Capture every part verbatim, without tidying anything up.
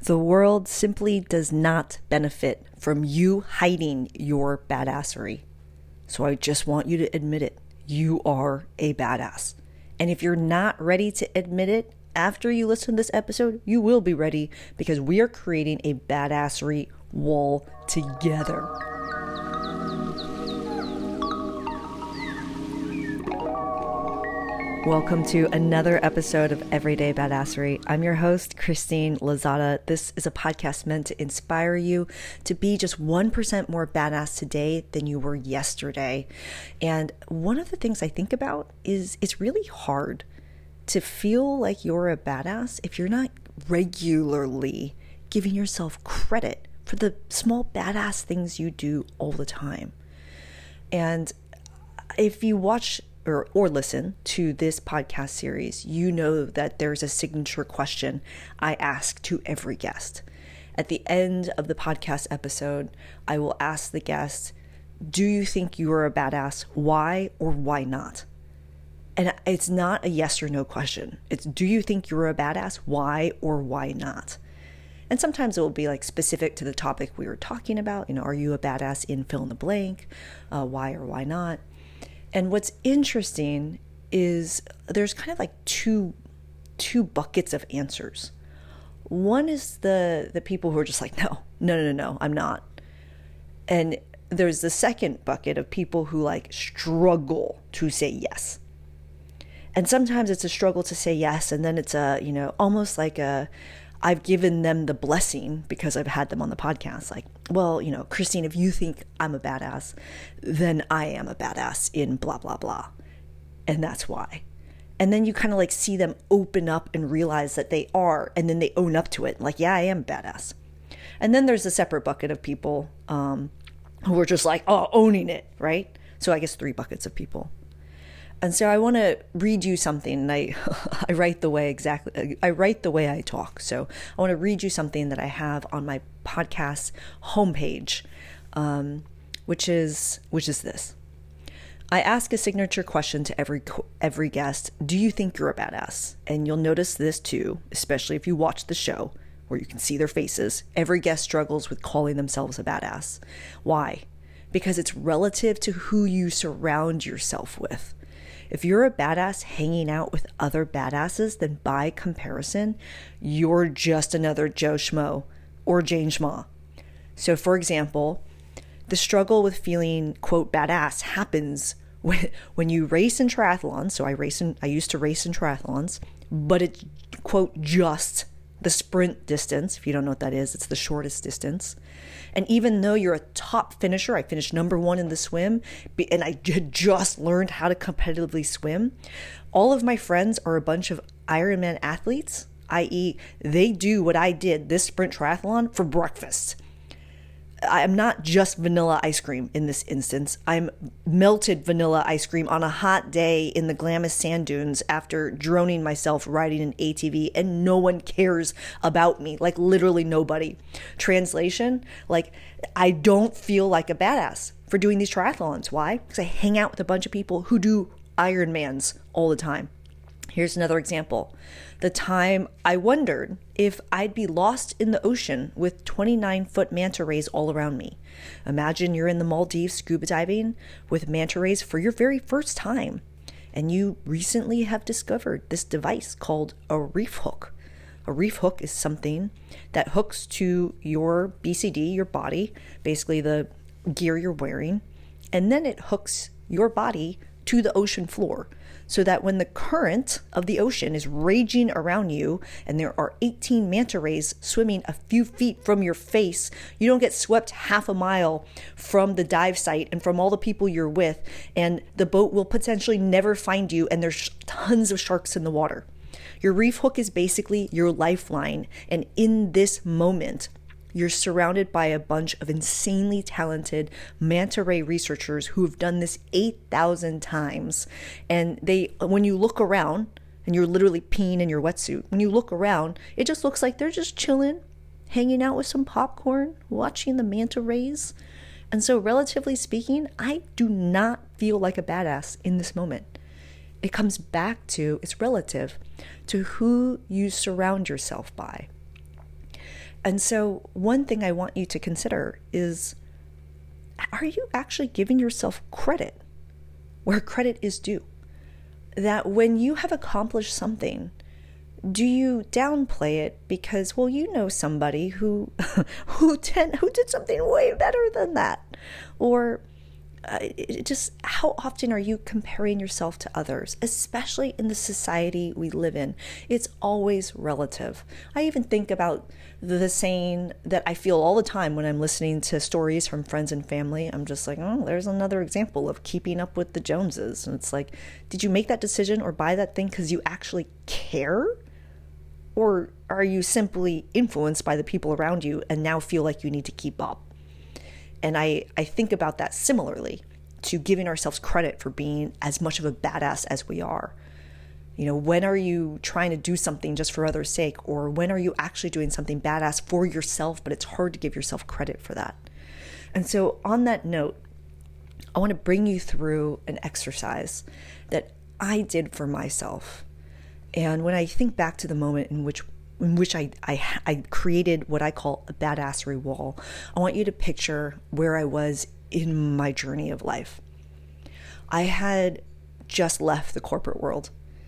The world simply does not benefit from you hiding your badassery. So I just want you to admit it. You are a badass. And if you're not ready to admit it after you listen to this episode, you will be ready, because we are creating a badassery wall together. Welcome to another episode of Everyday Badassery. I'm your host, Christine Lozada. This is a podcast meant to inspire you to be just one percent more badass today than you were yesterday. And one of the things I think about is it's really hard to feel like you're a badass if you're not regularly giving yourself credit for the small badass things you do all the time. And if you watch Or, or listen to this podcast series, you know that there's a signature question I ask to every guest. At the end of the podcast episode, I will ask the guest, do you think you are a badass? Why or why not? And it's not a yes or no question. It's, do you think you're a badass? Why or why not? And sometimes it will be like specific to the topic we were talking about. You know, are you a badass in fill in the blank? Uh, why or why not? And what's interesting is there's kind of like two two buckets of answers. One is the the people who are just like, no, no, no, no, I'm not. And there's the second bucket of people who like struggle to say yes. And sometimes it's a struggle to say yes, and then it's a, you know, almost like a, I've given them the blessing because I've had them on the podcast. Like, well, you know, Christine, if you think I'm a badass, then I am a badass in blah, blah, blah. And that's why. And then you kind of like see them open up and realize that they are, and then they own up to it. Like, yeah, I am badass. And then there's a separate bucket of people um, who are just like, oh, owning it, right? So I guess three buckets of people. And so I want to read you something, and I I write the way exactly, I write the way I talk. So I want to read you something that I have on my podcast homepage, um, which is which is this. I ask a signature question to every every guest. Do you think you're a badass? And you'll notice this too, especially if you watch the show where you can see their faces. Every guest struggles with calling themselves a badass. Why? Because it's relative to who you surround yourself with. If you're a badass hanging out with other badasses, then by comparison, you're just another Joe Schmo or Jane Schma. So for example, the struggle with feeling, quote, badass happens when, when you race in triathlons. So I race in, I used to race in triathlons, but it's, quote, just the sprint distance. If you don't know what that is, it's the shortest distance. And even though you're a top finisher, I finished number one in the swim, and I had just learned how to competitively swim. All of my friends are a bunch of Ironman athletes, that is they do what I did, this sprint triathlon, for breakfast. I'm not just vanilla ice cream in this instance. I'm melted vanilla ice cream on a hot day in the Glamis sand dunes after droning myself riding an A T V, and no one cares about me, like literally nobody. Translation, like I don't feel like a badass for doing these triathlons. Why? Because I hang out with a bunch of people who do Ironmans all the time. Here's another example. The time I wondered if I'd be lost in the ocean with twenty-nine foot manta rays all around me. Imagine you're in the Maldives scuba diving with manta rays for your very first time, and you recently have discovered this device called a reef hook. A reef hook is something that hooks to your B C D, your body, basically the gear you're wearing, and then it hooks your body to the ocean floor, so that when the current of the ocean is raging around you and there are eighteen manta rays swimming a few feet from your face, you don't get swept half a mile from the dive site and from all the people you're with, and the boat will potentially never find you, and there's tons of sharks in the water. Your reef hook is basically your lifeline, and in this moment, you're surrounded by a bunch of insanely talented manta ray researchers who have done this eight thousand times. And they, when you look around, and you're literally peeing in your wetsuit, when you look around, it just looks like they're just chilling, hanging out with some popcorn, watching the manta rays. And so relatively speaking, I do not feel like a badass in this moment. It comes back to, it's relative to who you surround yourself by. And so one thing I want you to consider is, are you actually giving yourself credit where credit is due? That when you have accomplished something, do you downplay it because, well, you know somebody who who ten, who did something way better than that? Or uh, it just, how often are you comparing yourself to others, especially in the society we live in? It's always relative. I even think about the saying that I feel all the time when I'm listening to stories from friends and family. I'm just like, oh, there's another example of keeping up with the Joneses. And it's like, did you make that decision or buy that thing because you actually care? Or are you simply influenced by the people around you and now feel like you need to keep up? And I, I think about that similarly to giving ourselves credit for being as much of a badass as we are. You know, when are you trying to do something just for others' sake? Or when are you actually doing something badass for yourself, but it's hard to give yourself credit for that? And so on that note, I want to bring you through an exercise that I did for myself. And when I think back to the moment in which in which I, I, I created what I call a badassery wall, I want you to picture where I was in my journey of life. I had just left the corporate world.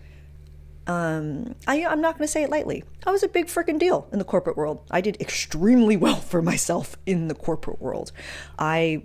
Um, I, I'm not going to say it lightly. I was a big freaking deal in the corporate world. I did extremely well for myself in the corporate world. I,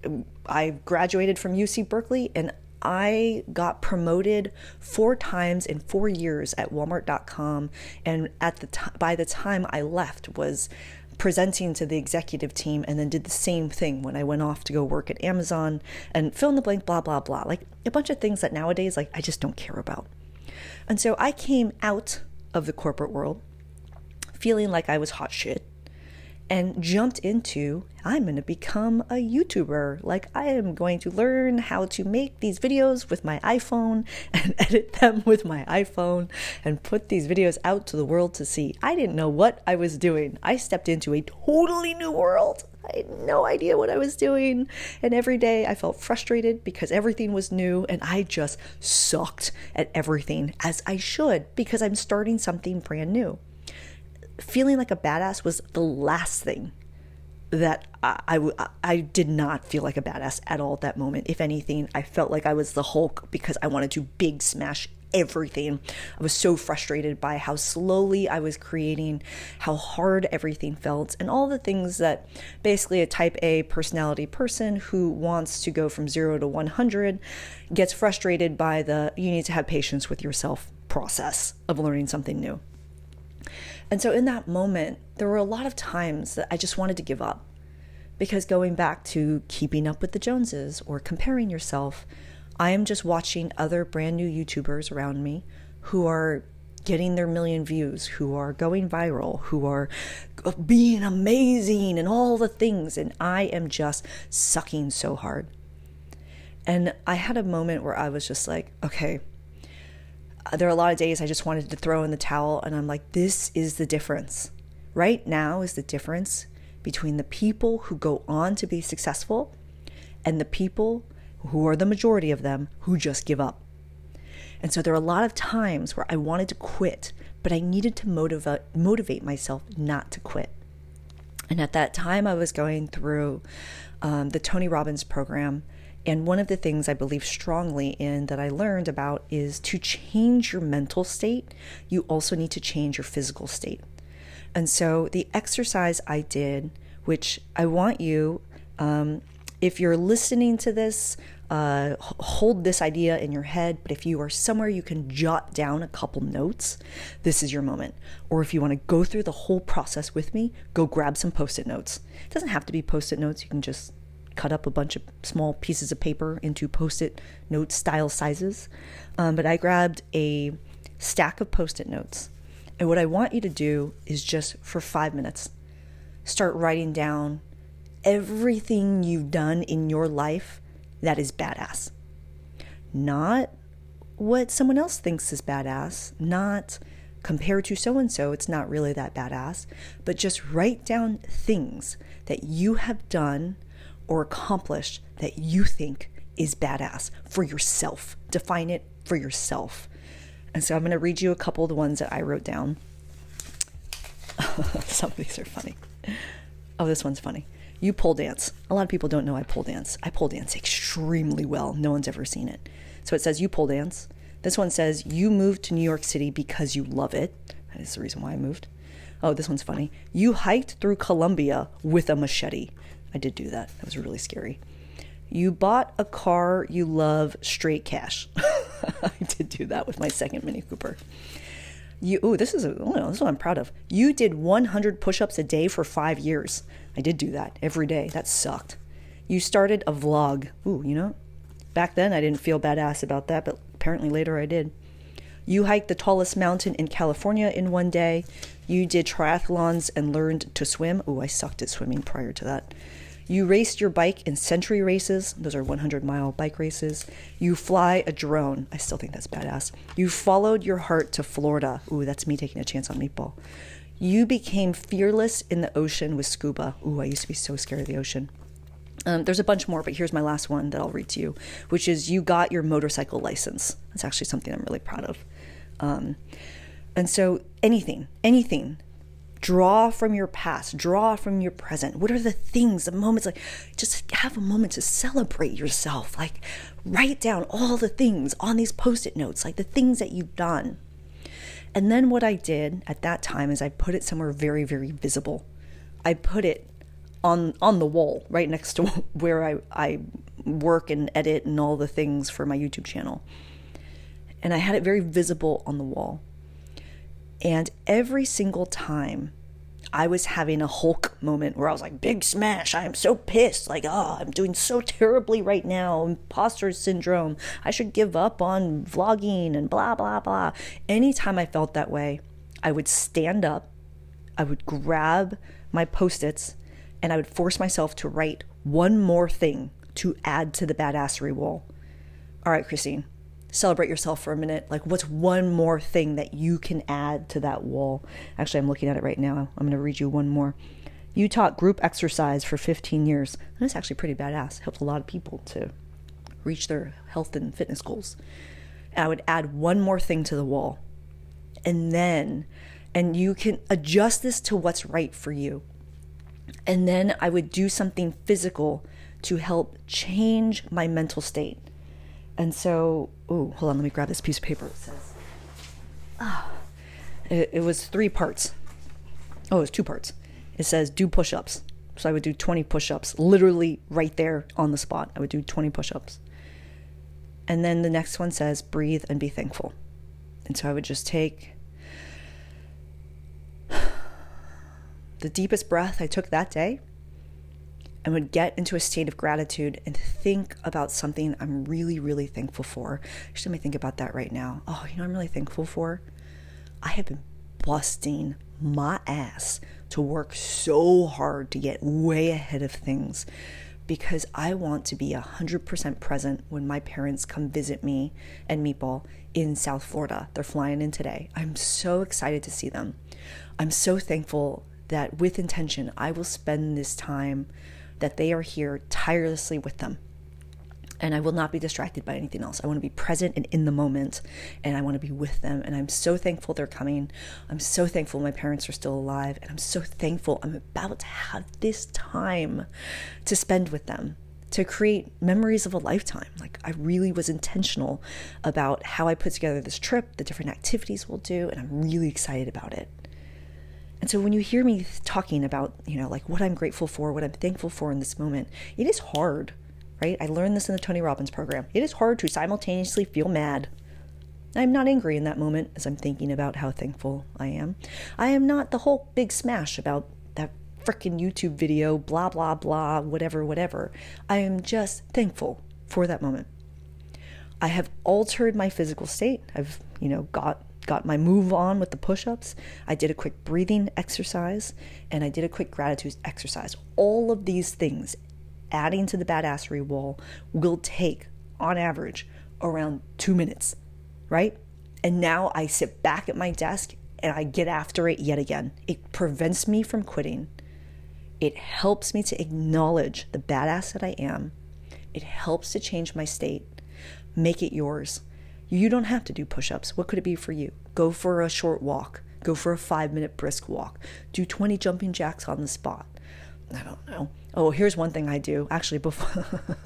I graduated from U C Berkeley and I got promoted four times in four years at Walmart dot com, and at the t- by the time I left was presenting to the executive team, and then did the same thing when I went off to go work at Amazon and fill in the blank, blah, blah, blah. Like a bunch of things that nowadays, like, I just don't care about. And so I came out of the corporate world feeling like I was hot shit, and jumped into, I'm going to become a YouTuber. Like, I am going to learn how to make these videos with my iPhone and edit them with my iPhone and put these videos out to the world to see. I didn't know what I was doing. I stepped into a totally new world. I had no idea what I was doing. And every day I felt frustrated because everything was new and I just sucked at everything, as I should, because I'm starting something brand new. Feeling like a badass was the last thing that I, I, I did not feel like a badass at all at that moment. If anything, I felt like I was the Hulk because I wanted to big smash everything. I was so frustrated by how slowly I was creating, how hard everything felt, and all the things that basically a type A personality person who wants to go from zero to one hundred gets frustrated by the you need to have patience with yourself process of learning something new. And so in that moment, there were a lot of times that I just wanted to give up, because going back to keeping up with the Joneses or comparing yourself, I am just watching other brand new YouTubers around me who are getting their million views, who are going viral, who are being amazing and all the things. And I am just sucking so hard. And I had a moment where I was just like, okay, there are a lot of days I just wanted to throw in the towel, and I'm like, this is the difference. Right now is the difference between the people who go on to be successful and the people who are the majority of them who just give up. And so there are a lot of times where I wanted to quit, but I needed to motivate motivate myself not to quit. And at that time I was going through um, the Tony Robbins program. And one of the things I believe strongly in that I learned about is to change your mental state, you also need to change your physical state. And so the exercise I did, which I want you, um, if you're listening to this, uh, hold this idea in your head. But if you are somewhere you can jot down a couple notes, this is your moment. Or if you want to go through the whole process with me, go grab some Post-it notes. It doesn't have to be Post-it notes. You can just cut up a bunch of small pieces of paper into Post-it note style sizes. Um, but I grabbed a stack of Post-it notes. And what I want you to do is just for five minutes, start writing down everything you've done in your life that is badass. Not what someone else thinks is badass, not compared to so-and-so, it's not really that badass, but just write down things that you have done or accomplished that you think is badass for yourself. Define it for yourself. And so I'm going to read you a couple of the ones that I wrote down. Some of these are funny. Oh, this one's funny. You pole dance. A lot of people don't know I pole dance. I pole dance extremely well. No one's ever seen it. So it says you pole dance. This one says you moved to New York City because you love it. That is the reason why I moved. Oh, this one's funny. You hiked through Colombia with a machete. I did do that. That was really scary. You bought a car you love straight cash. I did do that with my second Mini Cooper. You, ooh, this is a, oh, this is what I'm proud of. You did one hundred push-ups a day for five years. I did do that every day. That sucked. You started a vlog. Ooh, you know, back then I didn't feel badass about that, but apparently later I did. You hiked the tallest mountain in California in one day. You did triathlons and learned to swim. Ooh, I sucked at swimming prior to that. You raced your bike in century races. Those are one hundred mile bike races. You fly a drone. I still think that's badass. You followed your heart to Florida. Ooh, that's me taking a chance on Meatball. You became fearless in the ocean with scuba. Ooh, I used to be so scared of the ocean. Um, there's a bunch more, but here's my last one that I'll read to you, which is you got your motorcycle license. That's actually something I'm really proud of. Um, and so anything, anything. Draw from your past, draw from your present. What are the things, the moments, like just have a moment to celebrate yourself. Like write down all the things on these post-it notes, like the things that you've done. And then what I did at that time is I put it somewhere very, very visible. I put it on on the wall right next to where I, I work and edit and all the things for my YouTube channel. And I had it very visible on the wall. And every single time I was having a Hulk moment where I was like, big smash, I am so pissed. Like, oh, I'm doing so terribly right now. Imposter syndrome. I should give up on vlogging and blah, blah, blah. Anytime I felt that way, I would stand up, I would grab my Post-its, and I would force myself to write one more thing to add to the badassery wall. All right, Christine. Celebrate yourself for a minute. Like, what's one more thing that you can add to that wall? Actually, I'm looking at it right now. I'm going to read you one more. You taught group exercise for fifteen years. And that's actually pretty badass. Helped a lot of people to reach their health and fitness goals. And I would add one more thing to the wall. And then, and you can adjust this to what's right for you. And then I would do something physical to help change my mental state. And so, oh, hold on, let me grab this piece of paper. It says, ah, it, it was three parts. Oh, it was two parts. It says do push-ups. So I would do twenty push-ups, literally right there on the spot. I would do twenty push-ups. And then the next one says breathe and be thankful. And so I would just take the deepest breath I took that day and would get into a state of gratitude and think about something I'm really, really thankful for. Actually, let me think about that right now. Oh, you know what I'm really thankful for? I have been busting my ass to work so hard to get way ahead of things because I want to be one hundred percent present when my parents come visit me and Meatball in South Florida. They're flying in today. I'm so excited to see them. I'm so thankful that with intention, I will spend this time that they are here tirelessly with them. And I will not be distracted by anything else. I want to be present and in the moment, and I want to be with them. And I'm so thankful they're coming. I'm so thankful my parents are still alive. And I'm so thankful I'm about to have this time to spend with them, to create memories of a lifetime. Like, I really was intentional about how I put together this trip, the different activities we'll do, and I'm really excited about it. And so when you hear me talking about, you know, like what I'm grateful for, what I'm thankful for in this moment, it is hard, right? I learned this in the Tony Robbins program. It is hard to simultaneously feel mad. I'm not angry in that moment as I'm thinking about how thankful I am. I am not the whole big smash about that frickin' YouTube video, blah, blah, blah, whatever, whatever. I am just thankful for that moment. I have altered my physical state. I've, you know, got got my move on with the push-ups. I did a quick breathing exercise, and I did a quick gratitude exercise. All of these things, adding to the badassery wall, will take, on average, around two minutes, right? And now I sit back at my desk and I get after it yet again. It prevents me from quitting. It helps me to acknowledge the badass that I am. It helps to change my state. Make it yours. You don't have to do push-ups. What could it be for you? Go for a short walk. Go for a five minute brisk walk. Do twenty jumping jacks on the spot. I don't know. Oh, here's one thing I do. Actually, before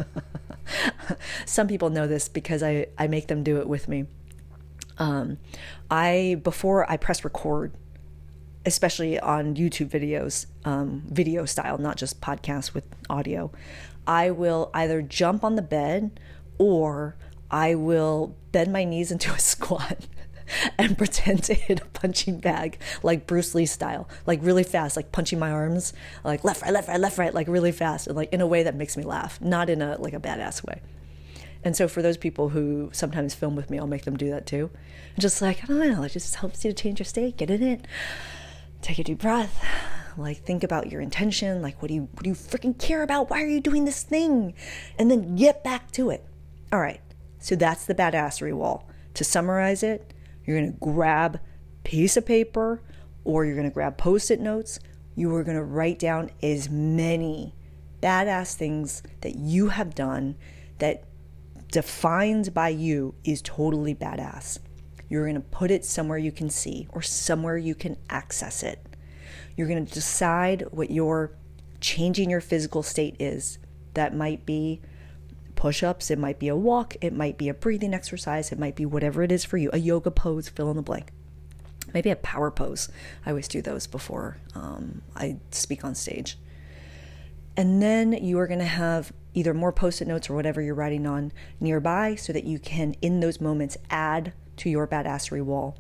some people know this because I, I make them do it with me. Um, I, before I press record, especially on YouTube videos, um, video style, not just podcasts with audio, I will either jump on the bed or I will bend my knees into a squat and pretend to hit a punching bag, like Bruce Lee style, like really fast, like punching my arms, like left, right, left, right, left, right, like really fast, and like in a way that makes me laugh, not in a like a badass way. And so for those people who sometimes film with me, I'll make them do that too. Just like, I don't know, it just helps you to change your state, get in it, take a deep breath, like think about your intention, like what do you what do you freaking care about? Why are you doing this thing? And then get back to it. All right, so that's the badassery wall. To summarize it, you're going to grab a piece of paper or you're going to grab post-it notes. You are going to write down as many badass things that you have done that defined by you is totally badass. You're going to put it somewhere you can see or somewhere you can access it. You're going to decide what your changing your physical state is. That might be push-ups, it might be a walk, it might be a breathing exercise, it might be whatever it is for you, a yoga pose, fill in the blank. Maybe a power pose. I always do those before um, I speak on stage. And then you are going to have either more post-it notes or whatever you're writing on nearby so that you can, in those moments, add to your badassery wall.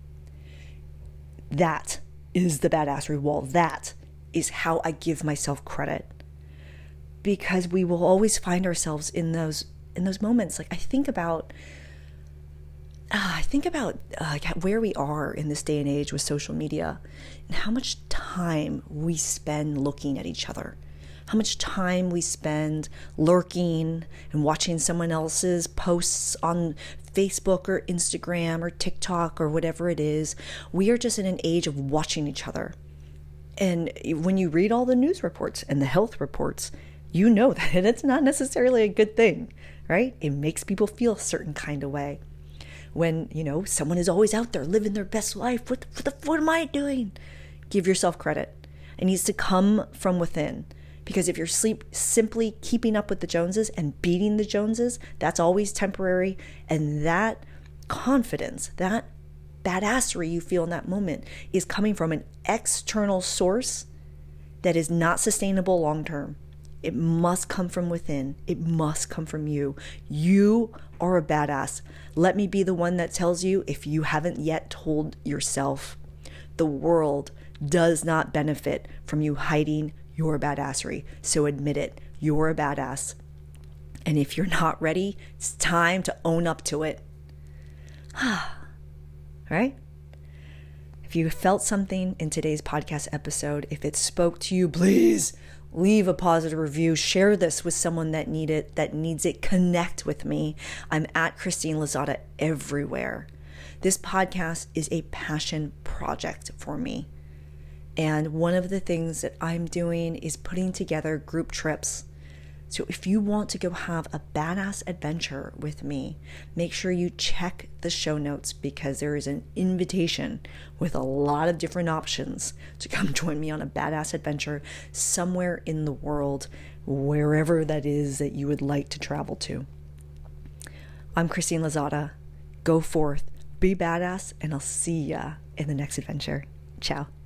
That is the badassery wall. That is how I give myself credit. Because we will always find ourselves in those in those moments. Like I think about, uh, I think about uh, where we are in this day and age with social media, and how much time we spend looking at each other, how much time we spend lurking and watching someone else's posts on Facebook or Instagram or TikTok or whatever it is. We are just in an age of watching each other. And when you read all the news reports and the health reports, you know that it's not necessarily a good thing, right? It makes people feel a certain kind of way. When, you know, someone is always out there living their best life. What the, what the what am I doing? Give yourself credit. It needs to come from within. Because if you're sleep, simply keeping up with the Joneses and beating the Joneses, that's always temporary. And that confidence, that badassery you feel in that moment is coming from an external source that is not sustainable long term. It must come from within. It must come from you. You are a badass. Let me be the one that tells you, if you haven't yet told yourself, the world does not benefit from you hiding your badassery. So admit it. You're a badass. And if you're not ready, it's time to own up to it. Right? If you felt something in today's podcast episode, if it spoke to you, please leave a positive review. Share this with someone that need it, that needs it. Connect with me. I'm at Christine Lozada everywhere. This podcast is a passion project for me. And one of the things that I'm doing is putting together group trips. So if you want to go have a badass adventure with me, make sure you check the show notes because there is an invitation with a lot of different options to come join me on a badass adventure somewhere in the world, wherever that is that you would like to travel to. I'm Christine Lozada. Go forth, be badass, and I'll see ya in the next adventure. Ciao.